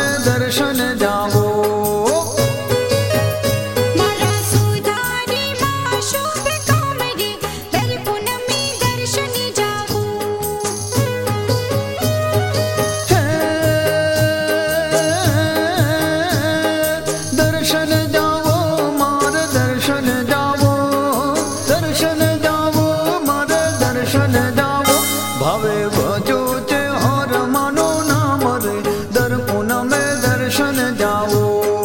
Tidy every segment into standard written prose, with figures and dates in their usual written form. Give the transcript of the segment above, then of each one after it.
में दर्शन जावो। भावे भजो त्योहार मानो नाम रे दर पूनम में दर्शन जाओ।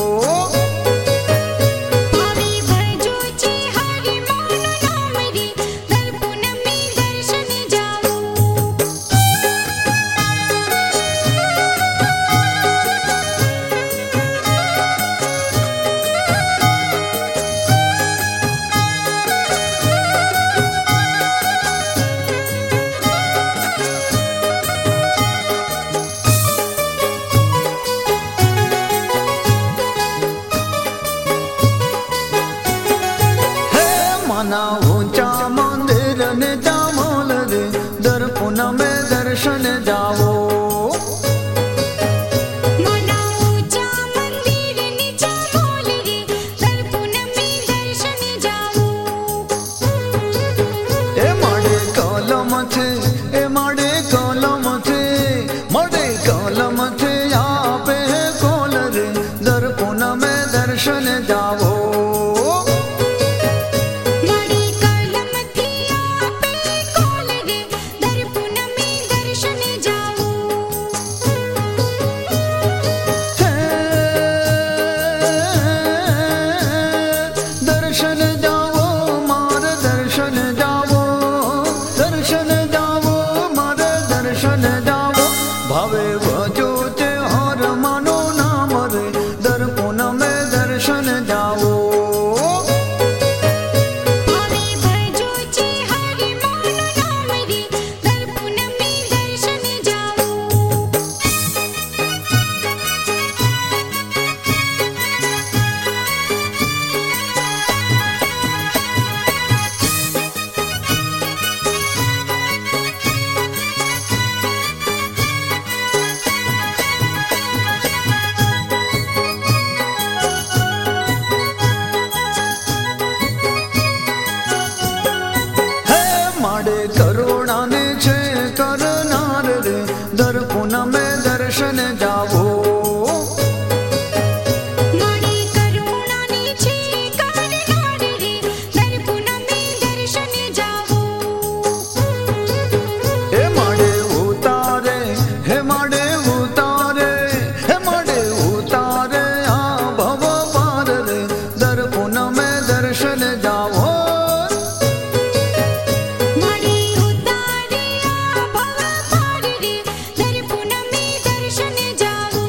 भावे भजो त्योहार मानो नाम रे दर पूनम में दर्शन जाओ। माना ऊंचा मंदिर ने जामोल रे दर पूनम में दर्शन जाओ। माना ऊंचा मंदिर ने जामोल रे दर पूनम में दर्शन जाओ। ए माड़े कलम थे, ए माड़े कलम थे, माड़े कलम थे आपे कोल रे दर पूनम में दर्शन जाओ। दर्शन जाओ मार दर्शन जाओ, दर्शन जाओ मार दर्शन जाओ। भावे भजो त्योहार मानो नाम रे दर पूनम में दर्शन जाओ। भावे भजो त्योहार मानो नाम रे दर पूनम में दर्शन जाओ। माड़े करुणा ने छे करनार रे दर पूनम में दर्शन जाओ। माड़े करुणा ने छे करनार रे दर पूनम में दर्शन जाओ। हे माड़े उतारे, हे माड़े उतारे, हे माड़े उतारे आ भव पार रे दर पूनम में दर्शन जाओ। माड़े उतारे आ भव पार रे दर पूनम में दर्शन जाओ।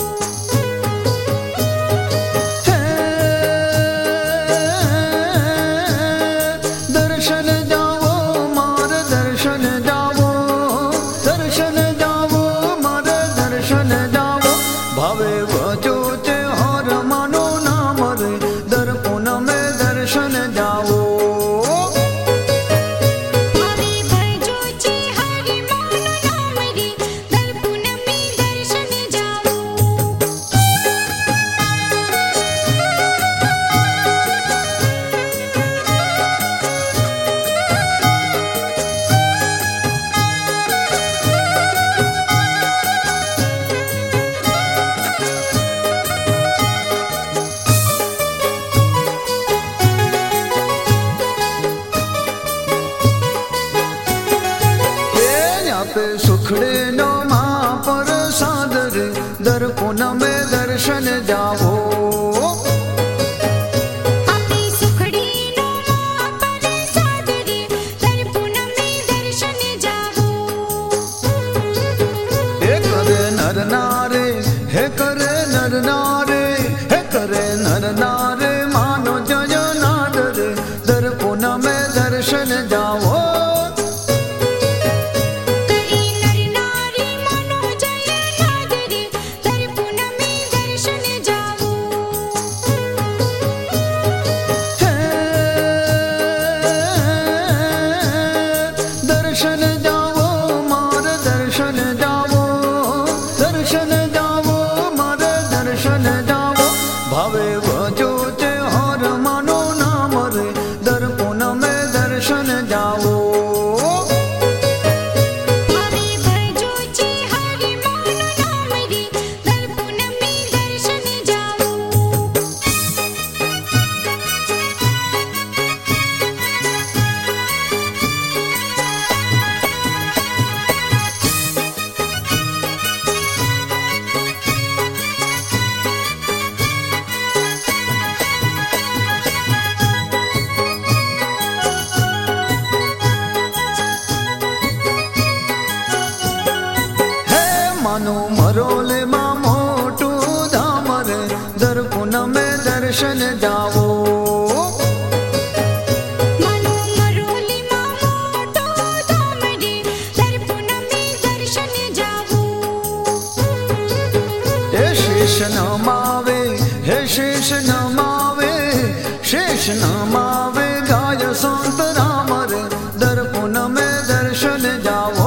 दर्शन जाओ मार दर्शन जाओ, दर्शन जाओ मार दर्शन जाओ। भावे भजो त्योहार मानो नाम रे दर पूनम में दर्शन जाओ। भावे भजो त्योहार मानो नाम रे दर पूनम में दर्शन जाओ। पे सुखड़े नो महाप्रसाद रे दर पूनम में दर्शन जाओ। आपे सुखड़ी नो महाप्रसाद रे दर पूनम में दर्शन जाओ। हे करे नर नारे, हे करे नर नारे, हे करे नर नारे मानो जय नाद रे दर पूनम में दर्शन जाओ। करे नर नारी मानो जय नाद रे दर पूनम में दर्शन जाओ। दर्शन जाओ मार दर्शन जाओ, दर्शन जाओ मार शेष नमावे हे शेष नमावे शेष नमावे गाय संत राम रे दर्पण में दर्शन जाओ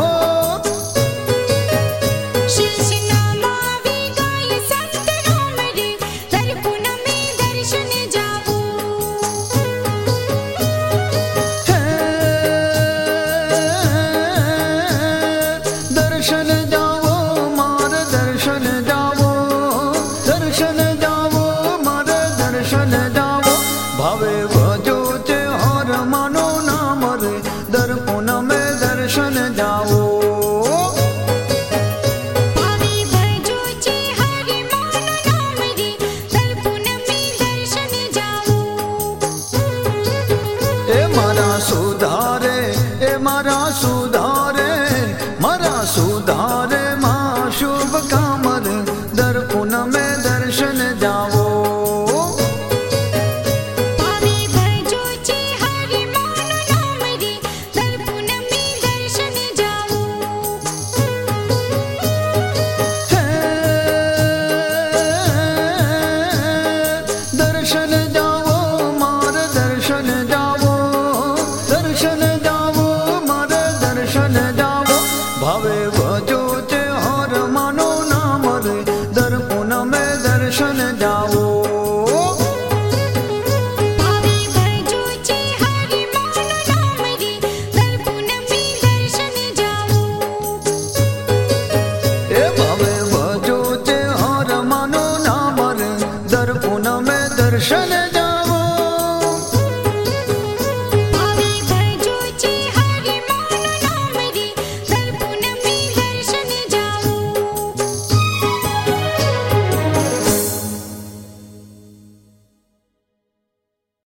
शेष नमावे गाय संत राम रे दर्पण में दर्शन जाओ दर्शन जाओ मार दर्शन जाओ दर्शन जाओ मार दर्शन जाओ भावे भजो ते हर मानो नाम रे दर्पण में दर्शन जाओ भावे भजो चे हरि मानो नाम रे दर्पण में दर्शन जाओ ए मारा सुधारे ए मारा सुधारे मारा सुधारे माँ शुभ काम रे दर्पण में दर्शन जाओ भावे भजो चे हरि मानो नाम रे दर्पण में दर्शन जाओ दर्शन जाओ मार दर्शन जाओ दर्शन जाओ मार दर्शन जाओ भावे भजो ते हर मानो नाम रे दर्पण में दर्शन जाओ भावे भजो चे हरि मानो नाम रे दर्पण में दर्शन जाओ ए भावे भजो ते हर मानो नाम रे दर्पण में दर्शन जाओ।